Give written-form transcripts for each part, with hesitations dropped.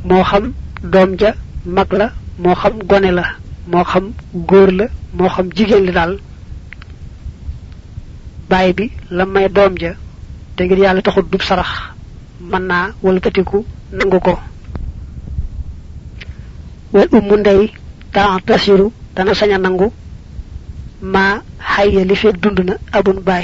moo xam doom ja mag la moo xam gone la moo xam góor la moo xam jigéen li daal baay bi la may doom ja te ngir yàlla taxut dub sarax mën naa walbatiku nangu ko wal ummu ndey taa tasiru dana sañ a nangu maa xayya li fekk dund na abun baay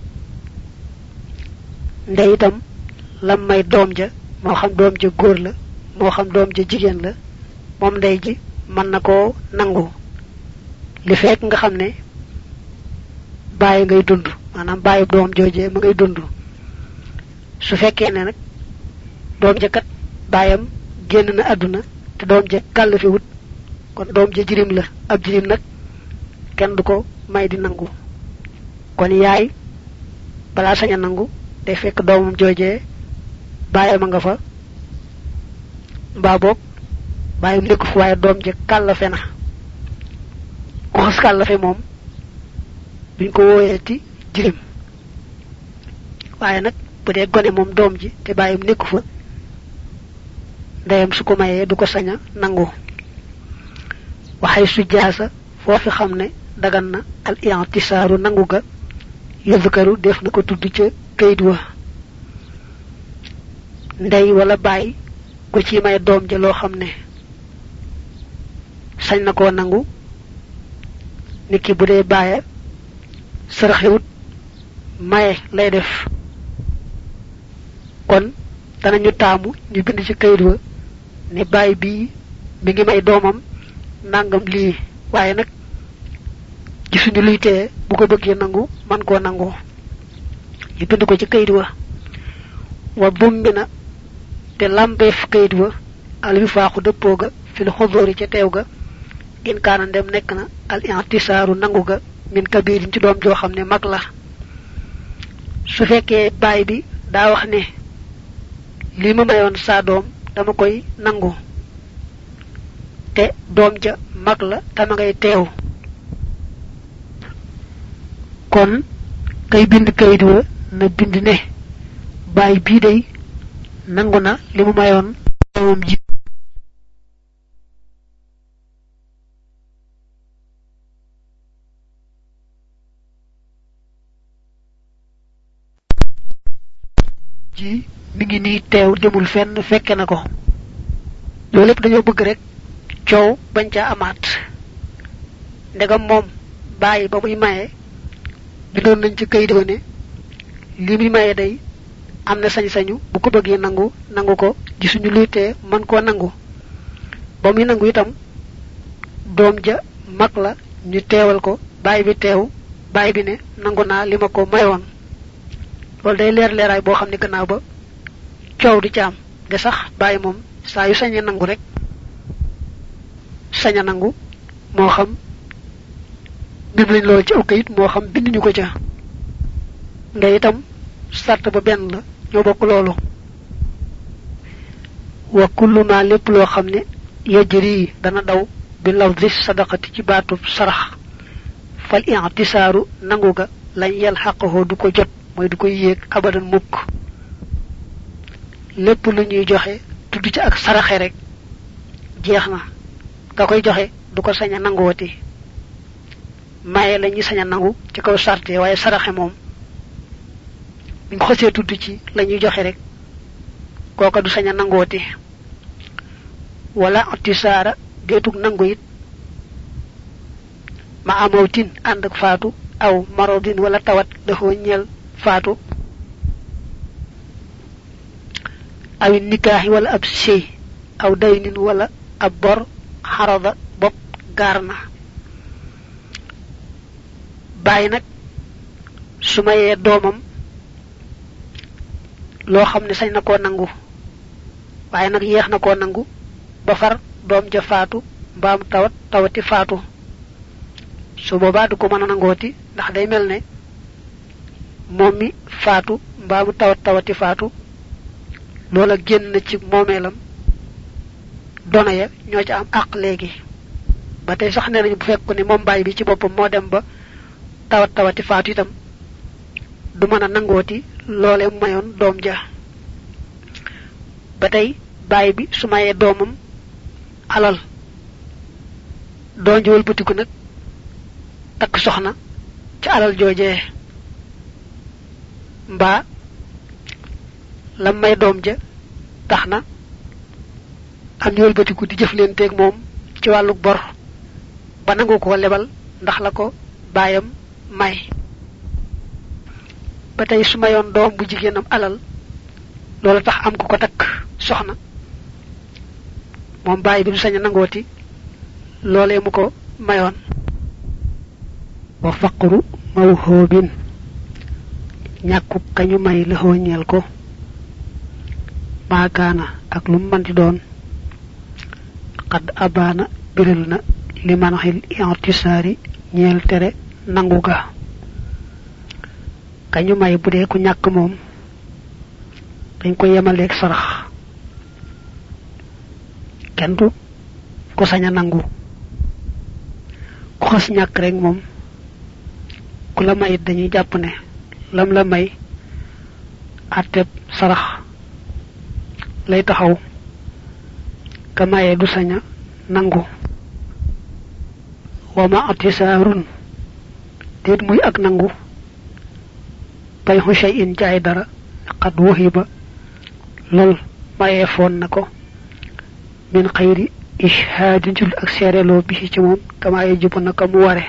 ndey itam la may doom ja moo xam doom ja góor la moo xam doom ja jigéen la moom ndey ji mën na koo nangu li fekk nga xam ne bàyyi ngay dund maanaam bàyyi doom joojee ma ngay dund su fekkee ne nag doom ja kat bàyyam génn na àdduna te doom ja kàll fi wut kon doom ja jirim la ab jirim nag kenn du ko may di nangu kon yaay balaa sañ a nangu day fekk doomam joojee bàyyam a nga fa mbaa boog bàyyam nekku fa waaye doom ja kàllafe na ku xas kàllafe moom duñ ko wooyee ci jirim waaye nag bu dee gone moom doom ji te bàyyam nekku fa ndeyam su ko mayee du ko sañ a nangu waxay su jaasa foofi xam ne dagan na al i'tisaaru nangu ga yuzkaru def na ko tudd ca kayit wa ndey wala baay ku ci may doom ja loo xam ne sañ na koo nangu niki bu dee baaya saraxewut maye lay def kon danañu taamu ñu bind ci kayit wa ne baay bii mi ngi may doomam nangam lii waaye nag gisuñu luy tee bu ko bëggee nangu man koo nangu ñu bind ko ci kayit wa bumbina te lambeef kayit wa al wi faaxu dëppoo ga fil xodóori ca teew ga in kaana ndem nekk na al i'tisaaru nangu ga min kabirin ci doom joo xam ne mag la su fekkee baay bi daa wax ne lii ma mayoon saa doom dama koy nangu te doom ja mag la tama ngay teew kon kay bind kayit wa na bind ne baay bii day nangu na li mu mayoon doomam ji mi ngi nii teew demul fenn fekke na ko loolu lépp dañoo bëgg rek coow bañ ca amaat ndegam moom bàyyi ba muy maye bindoon nañ ci kayit wa ne li muy maye day am na sañ-sañu bu ko bëggee nangu nangu ko gisuñu luy tee mën koo nangu ba muy nangu itam doom ja mag la ñu teewal ko bàyyi bi teew bàyyi bi ne nangu naa li ma ko mayoon loolu day leer leeraay boo xam ne gannaaw ba coow di ci am de sax bàyyi moom saa yu sañee nangu rek sañ a nangu moo xam bind nañ loolu ci aw kayit moo xam binduñu ko ca nga itam sart ba benn la ñoo bokk loolu wa kullu ma lépp loo xam ne yajri dana daw bi lafzi sadaqati ci baatub sarax fal i'tisaaru nangu ga lañ yel xaqoo du ko jot mooy du koy yéeg abadan mukk lépp lu ñuy joxe tudd ci ak saraxe rek jeex na nga koy joxe du ko sañ a nangooti maye la ñuy sañ a nangu ci kaw sarte waaye saraxe moom buñ ko xasee tudd ci la ñuy joxe rek kooka du sañ a nangooti wala atisaara deetug nangu it ma amawtin ànd ak faatu aw marodin wala tawat dafa ñeel faatu aw nikaahi wala ab sey aw daynin wala ab bor xarada bopp gaar na bàyyi nag su mayee doomam loo xam ne sañ na koo nangu waaye nag yeex na koo nangu ba far doom ja faatu mbaam tawati faatu su boobaa du ko mën a nangooti ndax day mel ne moom mi faatu mbaamu tawati faatu loola génn na ci moomeelam dono ya ñoo ci am àq léegi ba tey sax nee nañu bu fekk ni moom bàyyi bi ci boppam moo dem ba tawati faatu itam du mën a nangooti loole mayoon doom ja ba tey baay bi su mayee doomam alal doon ji wëlbatiku nag takk soxna ci alal joojee mbaa la may doom ja tax na am ñu wëlbatiku di jëflenteeg moom ci wàllu bor ba nangu ko lebal ndax la ko baayam may ba tey su mayoon doom bu jigéenam alal loolu tax am ku ko takk soxna moom baay bi du sañ a nangooti loolee mu ko mayoon wa faqru mawhubin ñàkku kañu may la ñeel ko maakaana ak lu mën di doon qad abana biral na li manxil i'tisaari ñeel tere nangu ga kañu may bu dee ku ñàkk moom dañ ko yemaleeg sarax kenn du ko sañ a nangu ku xas ñàkk rek moom ku la may dañuy jàpp ne lam la may atteb sarax lay taxaw ka maye du sañ a nangu wa ma atisaarun déet muy ak nangu bay xu shay'in jaay dara qad wahiba lool maye foon na ko min xayri ishhaadin jul ak seereloo bi ci moom kama yajibu naka mu ware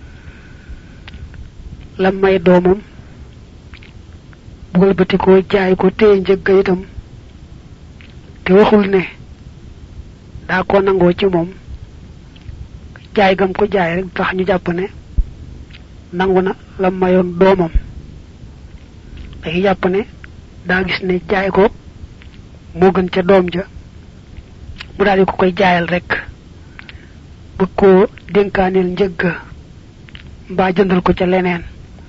lam may doomam bugal batikoo jaay ko téye njëgga itam te waxul ne daa ko nangoo ci moom jaay gam ko jaay rek tax ñu jàpp ne nangu na lam mayoon doomam dañuy jàpp ne daa gis ne jaay ko moo gën ca doom ja mu daal di ko koy jaayal rek bëgg koo dénkaaneel njëgg mbaa jëndal ko ca leneen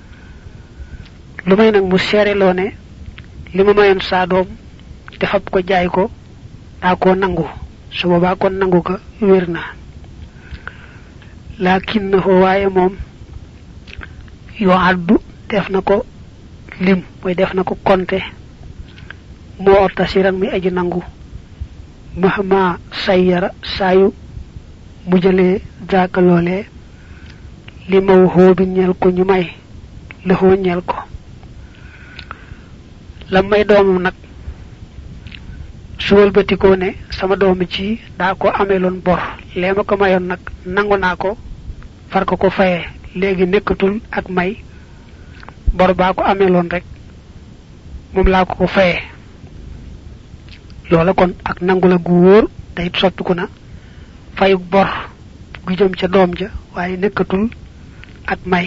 lu may nag mu seereloo ne li ma mayoon saa doom te fab ko jaay ko daa koo nangu su boobaa kon nangu ko wér na laakin na ko waaye moom yoo addu def na ko lim mooy def na ko konte moo orta siran muy aji nangu mahma sayyara saayu mu jëlee zaaka loolee li maw xóobi ñeel ko ñu may la xoo ñeel ko la may doomam nag su wëlbatikoo ne sama doomi ci daa ko ameeloon bor lee ma ko mayoon nag nangu naa ko far ko ko fayee léegi nekkatul ak may bor baa ko ameeloon rek moom laa ko ko fayee loola kon ak nangu la gu wóor day soppiku na fayuk bor gu jëm ca doom ja waaye nekkatul ak may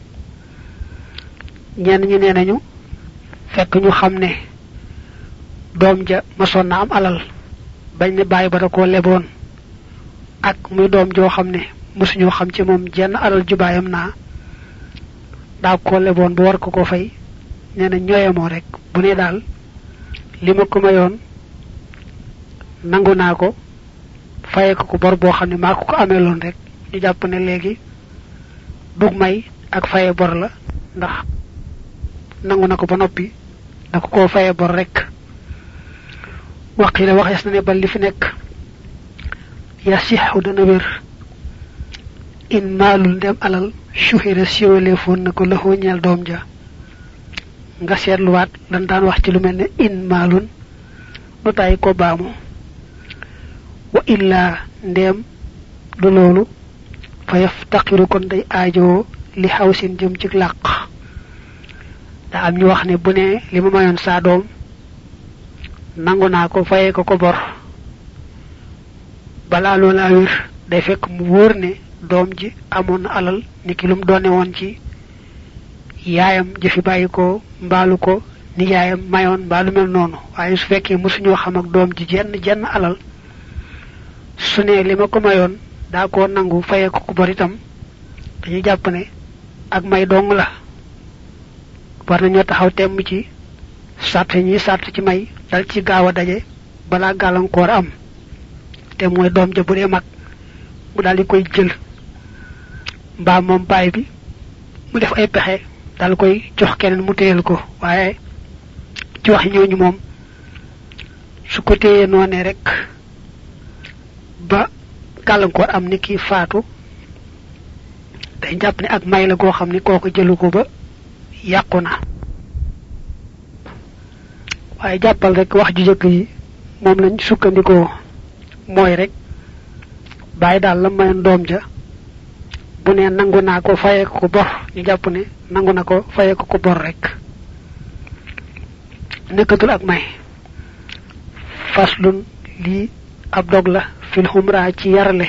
ñenn ñi nee nañu fekk ñu xam ne doom ja masoon na am alal bañ ne bàyyi ba da koo leboon ak muy doom joo xam ne mësuñoo xam ci moom jenn alal ju baayam naa daa koo leboon bu war ko ko fay nee na ñooyemoo rek bu ne daal li ma ko mayoon nangu naa ko faye ko bor boo xam ne maa ko ameeloon rek ñu jàpp ne léegi dug may ak faye bor la ndax nangu na ko ba noppi da ko koo faye bor rek waqila waxees na ne bal li fi nekk yasixu dana wér in maalul ndem alal suhira siwale foon na ko laxoo ñeel doom ja nga seetluwaat lan daan wax ci lu mel ne in maalun nu tàyyi ko baamu wa illaa ndem du loolu fa yaftaqiru kon day aajoo li xawsin jëm ci làq da am ñu wax ne bu ne li ma mayoon saa doom nangu naa ko fayee ko ko bor balaa loolaa wér day fekk mu wóor ne doom ji amoon na alal ni ki lum doone woon ci yaayam jëfi bàyyi ko mbaalu ko ni yaayam mayoon mbaalu mel noonu waaye su fekkee mësuñoo xam ak doom ji jenn alal su ne li ma ko mayoon daa koo nangu fayee ko ko bor itam dañuy jàpp ne ak may dong la war nañoo taxaw temm ci sart ñi sart ci may dal ci gaaw a daje balaa gàllankoor am te mooy doom ja bu dee mag mu daal di koy jël mbaa moom baay bi mu def ay pexe daal koy jox keneen mu téyel ko waaye ci wax ñooñu moom su ko téye noné rek ba gàllankoor am ni ki faatu day jàpp ne ak may la goo xam ni kooku jëlu ko ba yàqu na waaye jàppal rek wax ju jëkk yi moom lañ sukkandikoo mooy rek bàyyi daal la mayoon doom ja bu ne nangu naa ko fayee ko bor ñu jàpp ne nangu na ko fayee ko bor rek nekkatul ak may faslun lii ab dog la fil humra ci yarale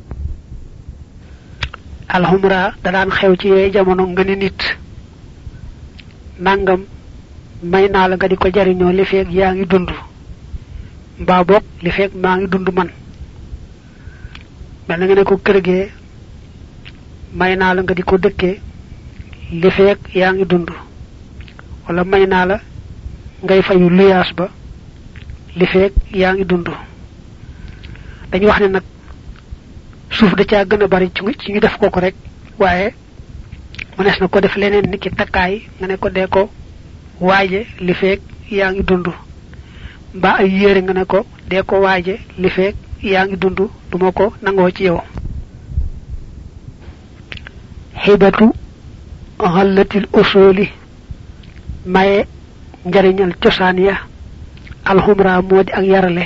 al humra da daan xew ci yooyu jamono nga ni nit nangam may naa la nga di ko jariñoo li feeg yaa ngi dund mbaa boog li feeg maa ngi dund man mel na nga ne ko kër gee may naa la nga di ko dëkkee li feeg yaa ngi dund wala may naa la ngay fayu luyaas ba li feeg yaa ngi dund dañu wax ne nag suuf da caa gën a bari ci ñu def ko rek waaye mënees na ko def leneen niki takkaay nga ne ko dee ko waaje li feeg yaa ngi dund mbaa ay yére nga ne ko dee ko waaje li feeg yaa ngi dund duma ko nangoo ci yow hibatu ghallatil usuli maye njariñal cosaan ya alhumra modi ak yarale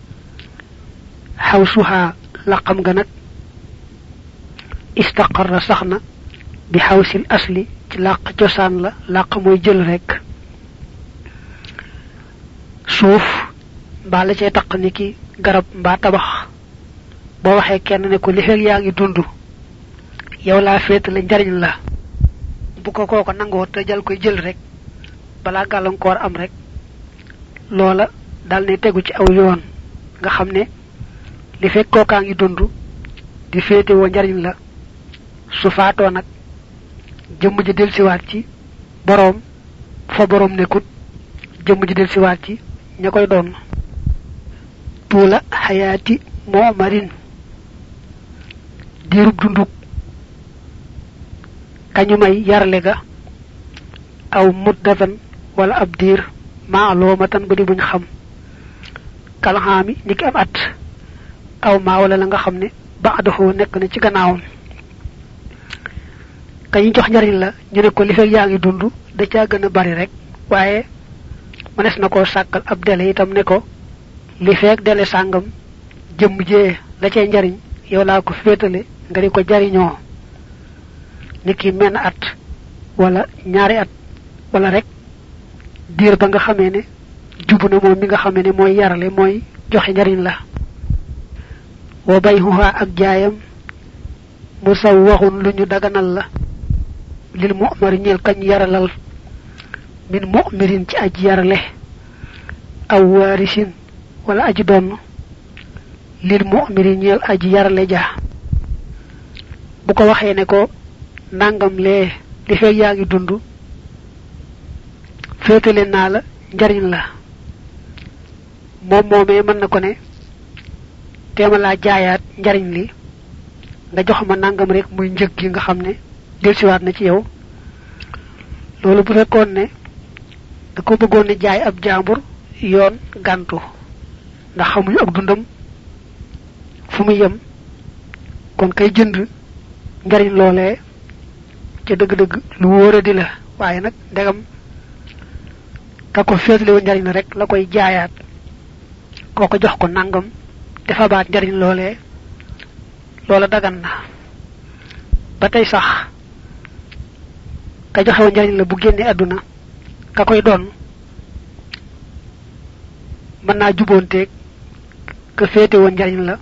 hawsuha laqam ga nak istaqarra saxna bi hawsil asli ci laq cosaan la laq moy jël rek suuf mbaa la cay taq ni ki garab mbaa tabax boo waxee kenn ne ko li fekk yaa ngi dund yow laa féetale njariñ la bu ko kooko nangoo te jal koy jël rek balaa gàllankoor am rek loola dal ne tegu ci aw yoon nga xam ne li fekk kookaa ngi dund di féete woo njariñ la su faatoo nag jëmm ji del siwaat ci boroom fa boroom nekkut jëmm ji del siwaat ci ña koy doon tuula xayaati moomarin diirub dunduk kañu may yarle ga aw muddatan wala ab diir maalumatan bu di buñ xam kalxaami niki am at aw maa wala la nga xam ne ba'dahu nekk na ci gannaawam kañu jox njariñ la ñu ne ko li fekk yaa ngi dund da caa gën a bari rek waaye mënees na koo sàkkal ab dele itam ne ko li fekk dele sàngam jëmm jee la cay njariñ yow laa ko féetale nga di ko jariñoo niki menn at wala ñaari at wala rek diir ba nga xamee ne jubu na moom mi nga xamee ne mooy yarale mooy joxe njariñ la wa bayhuha ak jaayam musawwaxun lu ñu daganal la lil mu'mar ñeel kañ yaralal min mu'mirin ci aji yarale aw warisin wala aji doon lil mu'mirin ñeel aji yarale ja bu ko waxee ne ko nangam lee li fekk yaa ngi dund féetale naa la njariñ la moom moomee mën na ko ne teema laa jaayaat njariñ li nga jox ma nangam rek muy njëg gi nga xam ne delsiwaat na ci yow loolu bu fekkoon ne da ko bëggoon ne jaay ab jaambur yoon gàntu ndax xamuñu ak dundam fu mu yem kon kay jënd njariñ loolee ca dëgg-dëgg lu wóora di la waaye nag ndegam ka ko féetlewu njariñ la rek la koy jaayaat kooko jox ko nangam dafa baat njariñ loolee loola dagan na ba tey sax ka joxewu njariñ la bu génne àdduna ka koy doon mën naa juboonteeg ka féetewoon njariñ la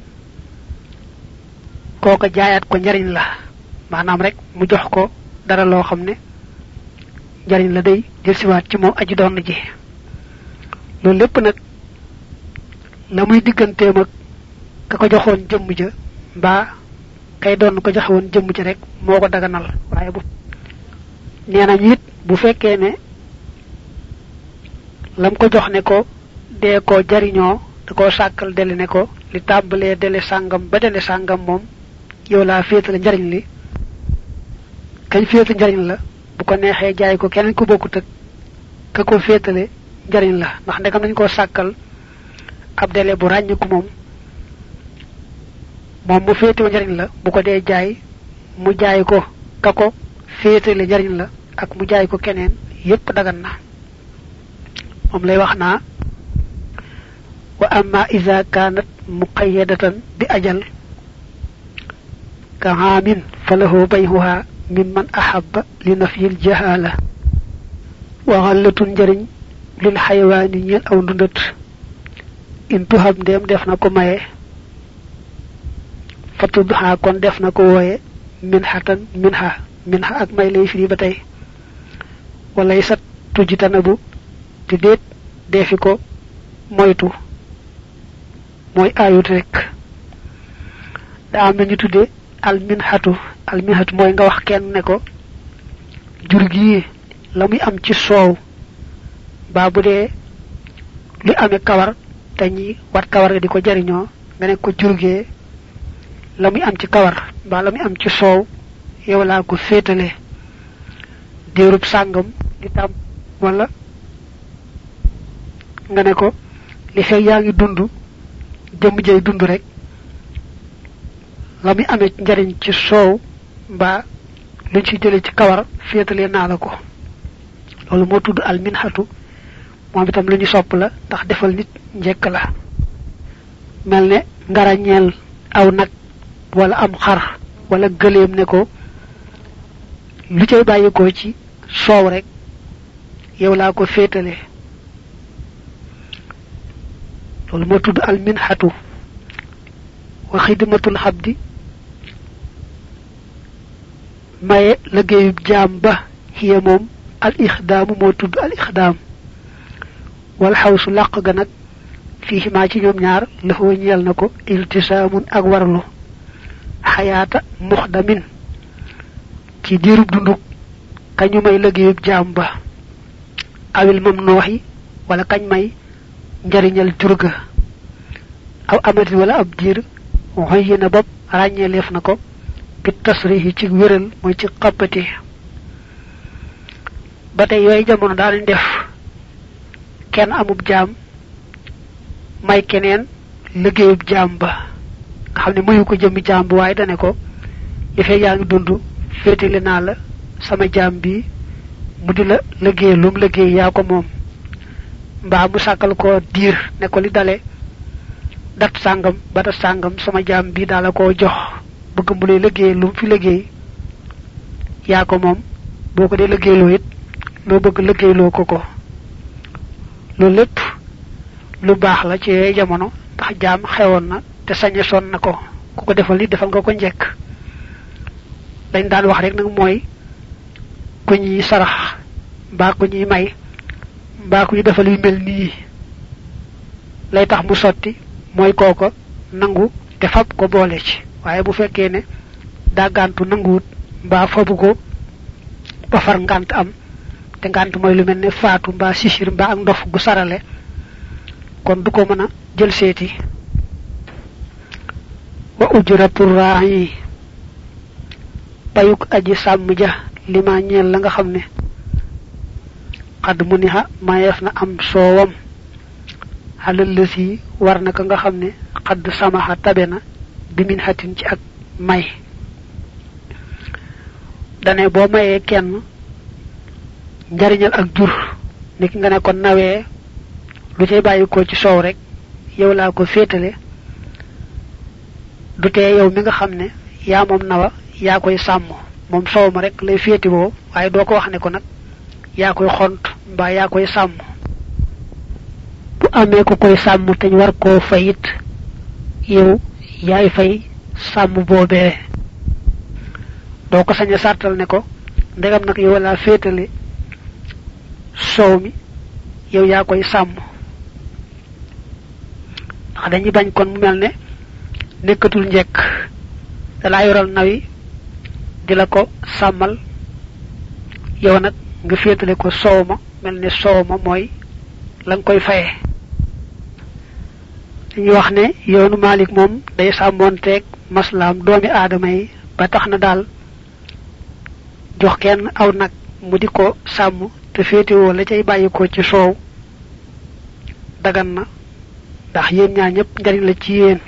kooko jaayaat ko njariñ la maanaam rek mu jox ko dara loo xam ne njariñ la day jël siwaat ci moom aji doon ji loolu lépp nag la muy digganteem ak ka ko joxoon jëmm ja mbaa kay doon ko joxewoon jëmm ja rek moo ko daganal waaye bu nee nañu it bu fekkee ne lam ko jox ne ko dee ko jariñoo da koo sàkkal dele ne ko li tàmbalee dele sàngam ba dele sàngam moom yow laa féetale njariñ li kañ féete njariñ la bu ko neexee jaay ko keneen ku bokkut ak ka ko féetale njariñ la ndax ndegam nañ koo sàkkal ab délai bu ràññiku moom mu féetewoo njariñ la bu ko dee jaay mu jaay ko kako féetale njariñ la ak mu jaay ko keneen yépp dagan na moom lay wax naa wa amma iza kanat muqayyadatan bi ajal ka haamin falahu bayhuha mimman ahabba li nafyil jahala wa ghallatun njariñ lil xayawaani ñeel aw ndundat in tuhab ndem def na ko maye fatudha kon def na ko wooye minha ak may lay firi ba tey walay sat tujitanabu te déet defi ko moytu mooy ayut rek da am nañu tudde alminhatu mooy nga wax kenn ne ko jur gi la muy am ci soow ba bu dee lu amee kawar dañuy wat kawar ga di ko jariñoo nga ne ko jurgee la muy am ci kawar ba la muy am ci soow yow laa ko féetale diirub sàngam di tam wala nga ne ko li fekk yaa ngi dund jëm jey dund rek la muy amee njariñ ci soow ba luñ ci jële ci kawar féetale naa la ko loolu moo tudd alminhatu moom itam lu ñu sopp la ndax defal nit njekk la mel ne ngarañeel aw nag wala am xar wala gëleem ne ko lu cay bàyyikoo ci soow rek yow laa ko féetale loolu moo tudd alminhatu wa xidmatul xabdi maye liggéeyub jaam ba hiya moom al ixdaamu moo tudd al ixdaam wal xawsu làq ga nag fii maa ci ñoom ñaar laxoo ñeel na ko iltisaamun ak warlu xayaata muxdamin ci diirub dunduk kañu may liggéeyub jaam ba awil mam nooxi wala kañ may njariñal jurga aw amatin wala ab diir xoy na bopp ràññeeleef na ko bi tasrihi ci wéral mooy ci xappati ba tey yooyu jamono daanañ def kenn amub jaam may keneen liggéeyub jaam ba nga xam ne mayu ko jëmmi jaam ba waaye dane ko li fee yaa ngi dund féetale naa la sama jaam bi mu di la liggéey lum liggéey yaa ko moom mbaa mu sàkkal ko diir ne ko li dale dat sàngam ba dat sàngam sama jaam bi daala koo jox bëgg mu lay liggéey lum fi liggéey yaa ko moom boo ko dee liggéeyloo it loo bëgg liggéeyloo ko loolu lépp lu baax la ci jamono ndax jaam xewoon na te sañe son na ko ku ko defal li defal nga ko njekk dañ daan wax rek nag mooy ku ñuy sarax mbaa ku ñuy may mbaa ku ñu defal yu mel nii lay tax mu sotti mooy kooko nangu te fab ko boole ci waaye bu fekkee ne daa gàntu nanguwut mbaa fabu ko ba far ngànt am te ngànt mooy lu mel ne faatu mbaa sisir mbaa ak ndof gu sarale kon du ko mën a jël seeti wa ujratur ra'i payuk aji sàmm ja lima ñeel la nga xam ne xad mu niha mayeef na am soowam xalal la si war na ka nga xam ne xad samaxa tabe na bi min xatin ci ak may dane boo mayee kenn njariñal ak jur niki nga ne ko nawee lu cay bàyyikoo ci soow rek yow laa ko féetale du tee yow mi nga xam ne yaa moom nawa yaa koy sàmm moom soow ma rek lay féeti boo waaye doo ko wax ne ko nag yaa koy xont mbaa yaa koy sàmm bu amee ko koy sàmm te ñu war koo fayit yow yaay fay sàmm boobee doo ko sañ a sartal ne ko ndegam nag yow laa féetale soow mi yow yaa koy sàmm ndax dañuy bañ kon mu mel ne nekkatul njekk dalaa yoral nawi di la ko sàmmal yow nag nga féetale ko soow ma mel ne soow ma mooy la nga koy faye dañuy wax ne yoonu Maalik moom day sàmmoonteeg maslaam doomi aadama yi ba tax na daal jox kenn aw nag mu di ko sàmm te féetewoo la cay bàyyikoo ci soow dagan na ndax yeen ñaar ñep ndariñ la ci yeen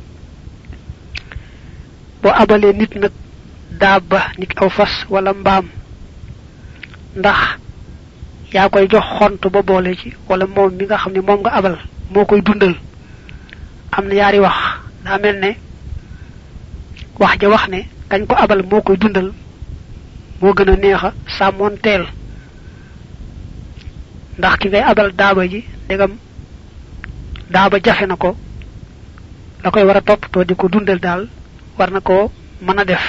bo abalé nit nak daaba nit aw fas wala mbam ndax ya koy jox xont ba boole ci wala mom mi nga xamni mom nga abal mo koy dundal amna yaari wax da melne wax ja wax ne kañ ko abal mo koy dundal mo gëna neexa samontel ndax ki ngay abal daaba ji degam daaba jafe nako da koy wara top to diko dundal dal war nako mëna def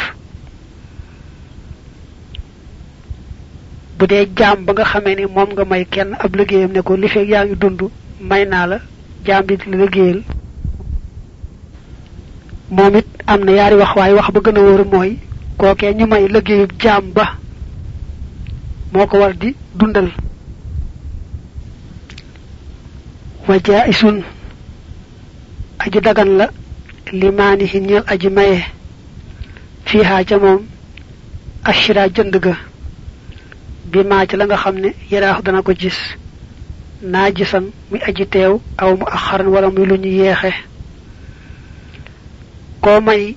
budé jaam ba nga xamé ni mom nga may kenn ab liggéeyam ne ko li fek yaangi dundu may na la jaam bi li liggéeyal momit amna yaari wax way wax ba gëna wóor moy koké ñu may liggéeyub jaam ba moko war di dundal wajaisun aji dagan la limani hinyal aji maye fiha ca mom ashira jënd ga bima ci la nga xamne yaraax dana ko gis najisan muy aji teew aw mu akharan wala muy luñu yexé ko may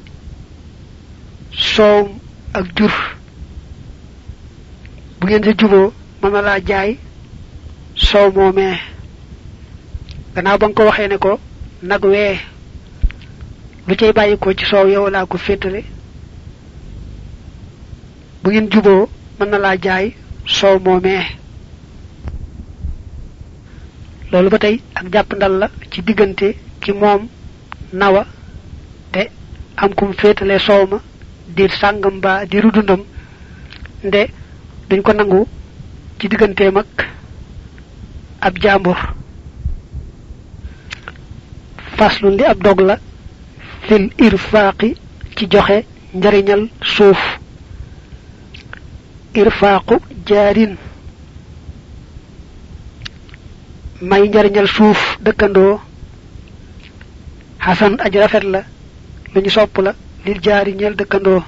soom ak jur bu ngeen ci jubo mën la jaay soow momé gannaaw ba nga ko waxee ne ko nag wee lu cay bàyyi ko ci soow yow laa ko féetale bu ngeen juboo mën na laa jaay soow moomee loolu ba tey ak jàpp ndal la ci diggante ki moom nawa te am kum féetale soow ma diir sàngam ba diiru dundam nde duñ ko nangu ci digganteem ak ab jàmbur faslun li ab dog la fil irfaqi ci joxe njariñal suuf irfaqu jaarin may njariñal suuf dëkkandoo hasan aj rafet la luñu sopp la lil jaari ñel dëkkandoo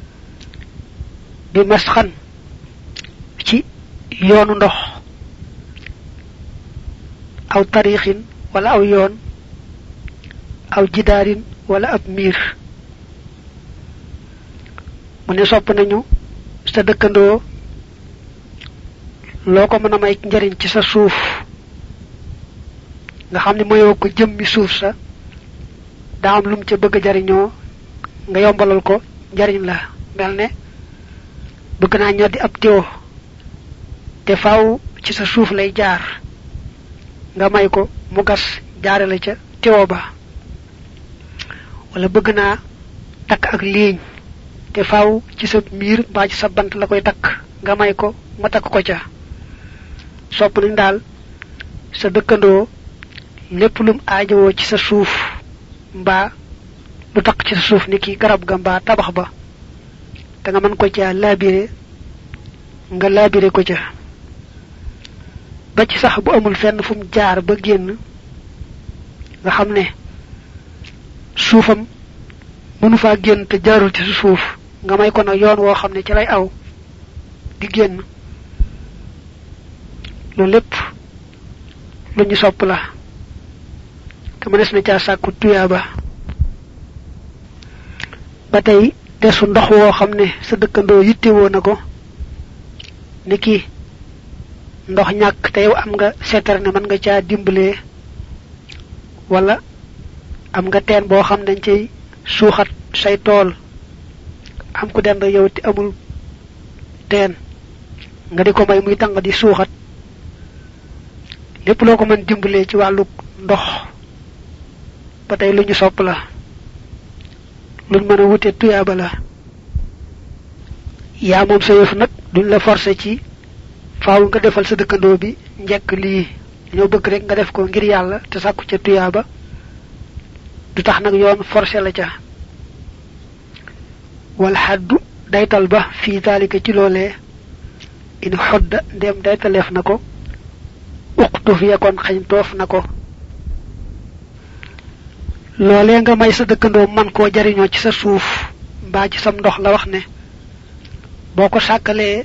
bi masxan ci yoonu ndox aw tariixin wala aw yoon aw jidaarin wala ab miir mu ne sopp nañu sa dëkkandoo loo ko mën a may njariñ ci sa suuf nga xam ne mayoo ko jëmmi suuf sa daa am lum ca bëgg jariñoo nga yombalal ko njariñ la mel ne bëgg naa ñoddi ab teew te faaw ci sa suuf lay jaar nga may ko mu gas jaarale ca teew ba wala bëgg naa takk ak liiñ te faaw ci sa miir mbaa ci sa bant la koy takk nga may ko ma takk ko ca sopp nañ daal sa dëkkandoo lépp lum aajowoo ci sa suuf mbaa lu takk ci sa suuf ni ki garab ga mbaa tabax ba da nga mën ko ca laabire nga laabire ko ca ba ci sax bu amul fenn fu mu jaar ba génn nga xam ne suufam mënu faa génn te jaarul ci suuf nga may ko nag yoon woo xam ne ci lay aw di génn loolu lépp lu ñu sopp la te mënees na caa sàkku tuyaaba ba tey desu ndox woo xam ne sa dëkkandoo yittewoo na ko ni ki ndox ñàkk te yow am nga seetar ne mën nga caa dimbalee wala am nga teen boo xam dañ cay suuxat say tool am ku dend yow te amul teen nga di ko may muy tàng di suuxat lépp loo ko mën dimbalee ci wàllu ndox ba tey lu ñu sopp la luñ mën a wute tuyaaba la yaa moom sa yëf nag duñ la forcé ci faaw nga defal sa dëkkandoo bi njekk lii dañoo bëgg rek nga def ko ngir yàlla te sàkku ca tuyaaba du tax nag yoon forcé la ca wal haddu daytal ba fi dalika ci loolee in xodda ndem daytaleef na ko uqtu fi yakon xañ toof na ko loolee nga may sa dëkkandoo man koo jariñoo ci sa suuf mbaa ci sam ndox la wax ne boo ko sàkkalee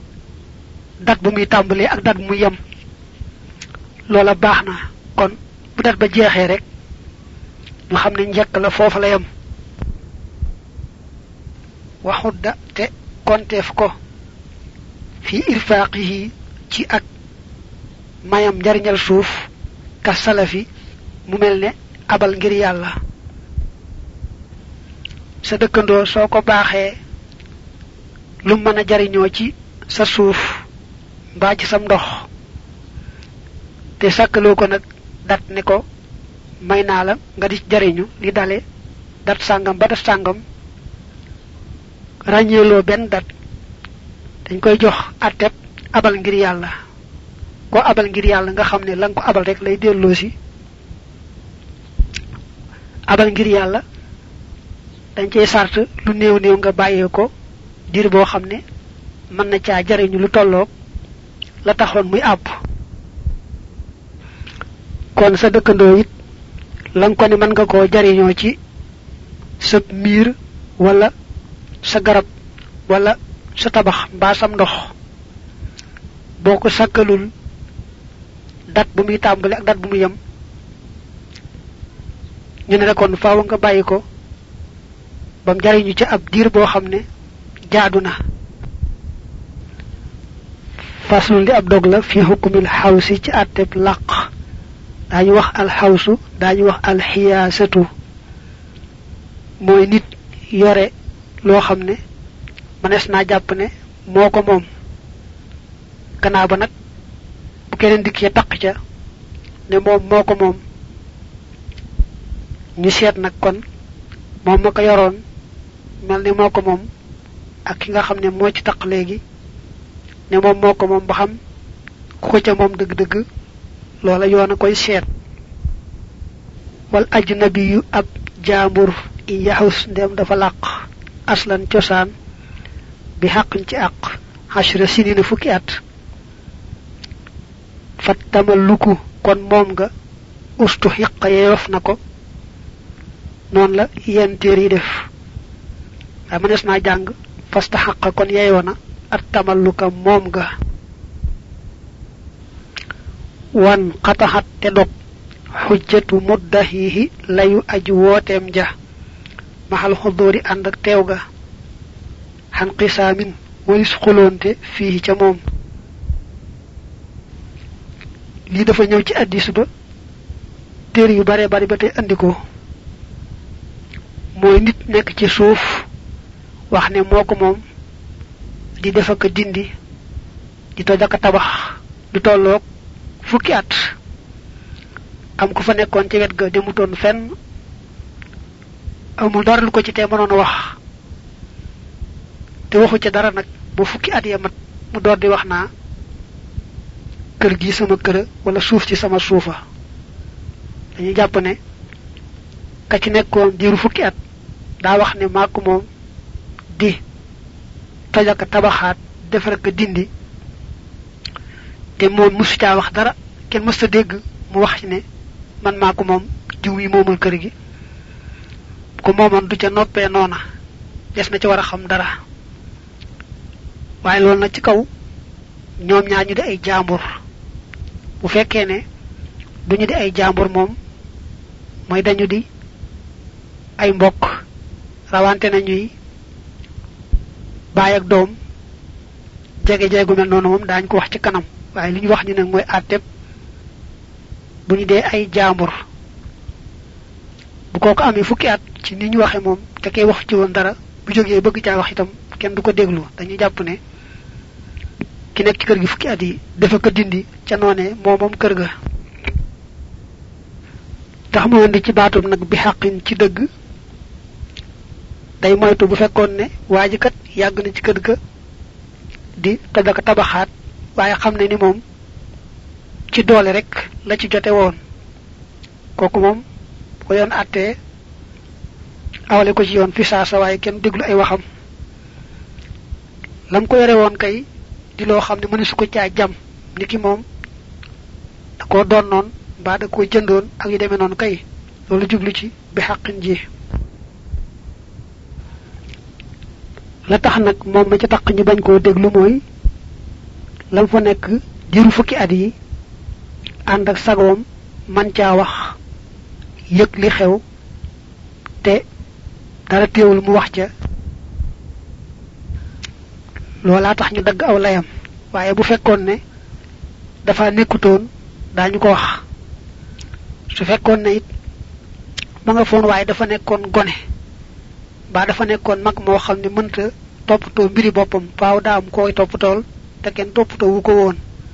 dat bu muy tàmbalee ak dat bu muy yem loola baax na kon bu dat ba jeexee rek ñu xam ne njëkk la foofu la yam waxudda te konteef ko fi irfaaqihi ci ak mayam njariñal suuf ka salafi mu melne abal ngir yàlla sa dëkkandoo soo ko baaxee lu mën a jariñoo ci sa suuf mbaa ci sam ndox te sàkkaloo ko nag dat ne ko may naa la nga di jariñu li dale dat sàngam ba dat sàngam ràññeeloo benn dat dañ koy jox atteb abal ngir yàlla ko abal ngir yàlla nga xam ne la nga ko abal rek lay delloo si abal ngir yàlla dañ cey sart lu néew néew nga bàyyee ko dir boo xam ne mën na caa jariñu lu tolloog la taxoon muy àbb kon sa dëkkandoo it la nga ko ne mën nga koo jariñoo ci sa miir wala sa garab wala sa tabax mbaa sam ndox boo ko sàkkalul dat bu muy tàmbali ak dat bu mu yem ñu ne kon faaw nga bàyyi ko bam jariñu ci ab diir boo xam ne jaadu na faslun li ab dog la fi hukmil xawsi ci àtteb làq daañu wax alxawsu daañu wax alxiyaasatu mooy nit yore loo xam ne manes naa jàpp ne moo ko moom gannaaw ba nag bu keneen dikkee taq ca ne moom moo ko moom ñu seet nag kon moom ma ko yoroon mel ni moo ko moom ak ki nga xam ne moo ci taq léegi ne moom moo ko moom ba xam ku ko ca moom dëgg-dëgg loola yoon a koy seet wal ajnabiyu ab jaambur in yaxus ndem dafa làq aslan cosaan bi xaqin ci àq xashra sinina fukki at fat tamalluku kon moom nga ustu xiqa yeyof na ko noonu la yenn téer yi def waaye mënees naa jàng fasta xaqa kon yeyoona at tamalluka moom nga wan xataxat te dog xujjatu muddahihi layu aju wooteem ja maxal xudóori ànd ak teew ga xan qisaamin walis xuloonte fii ca moom lii dafa ñëw ci addis ba téere yu bare bari ba tey andi ko mooy nit nekk ci suuf wax ne moo ko moom di def ak dindi di toj ak tabax du tolloog fukki at am ku fa nekkoon ci wet ga demutoon fenn amul dara lu ko ci tee mënoon wax te waxu ca dara nag ba fukki at ya mat mu door di wax naa kër gi sama kër wala suuf ci sama suufa dañuy jàpp ne ka ci nekkoon diiru fukki at daa wax ne maa ko moom di toj ak tabaxaat defar ak dindi te moom musu caa wax dara kenn mësta dégg mu wax ci ne man maa ko moom jiw yi moomul kër gi ko moomoon du ca noppee noona des na ci war a xam dara waaye loolu nag ci kaw ñoom ñaar ñu di ay jaambur bu fekkee ne duñu di ay jaambur moom mooy dañu di ay mbokk rawante na ñuy baay ak doom jege jeegu mel noonu moom daañ ko wax ci kanam waaye li ñu wax ñu nag mooy àtteb bu ñu dee ay jaambur bu kooku amee fukki at ci ni ñu waxe moom te kay wax ci woon dara bu jógee bëgg caa wax itam kenn du ko déglu dañuy jàpp ne ki nekk ci kër gi fukki at yi dafa ko dindi ca noonee moom kër ga tax mu andi ci baatum nag bi xaqin ci dëgg day moytu bu fekkoon ne waa ji kat yàgg na ci kër ga di tabaka tabaxaat waaye xam ne ni moom ci doole rek la ci jote woon kooku moom ko yoon attee awale ko ci yoon fi saasa waaye kenn déglu ay waxam lam ko yore woon kay di loo xam ne mëne su ko caa jam ni ki moom da koo doon noon mbaa da koo jëndoon ak yu demee noonu kay loolu jublu ci bi xaqin ji la tax nag moom ma ca taq ñu bañ koo déglu mooy lam fa nekk diiru fukki at yi ànd ak sagoom man caa wax yëg li xew te dara teewul mu wax ca loola tax ñu dagg aw layam waaye bu fekkoon ne dafa nekkutoon daañu ko wax su fekkoon ne it ma nga foon waaye dafa nekkoon gone ba dafa nekkoon mag moo xam ne mënta toppatoo mbiri boppam faaw daa am koy toppatool te kenn toppatoo wu ko woon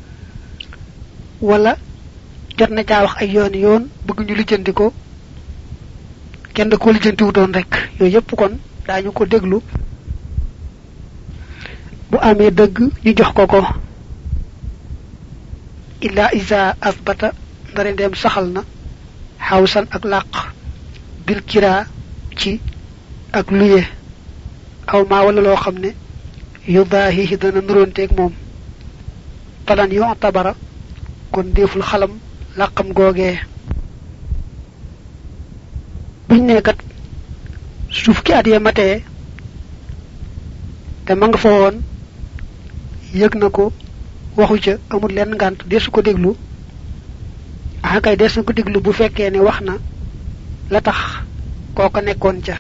wala jot na caa wax ay yoon bëgg ñu lijjanti ko kenn da ko lijjanti wutoon rek yooyu yépp kon daañu ko déglu bu amee dëgg ñu jox ko illa iza asbata ndare ndem saxal na xawsan ak làq bil kira ci ak luye aw maa wala loo xam ne yudaahihi dana nuróonteeg moom falan yu'tabara kon deful xalam làqam googee buñ ne kat suuf ki at ya matee te ma nga fa woon yëg na ko waxu ca amul lenn ngànt desu ko déglu kay des na ko déglu bu fekkee ne wax na la tax kooko nekkoon ca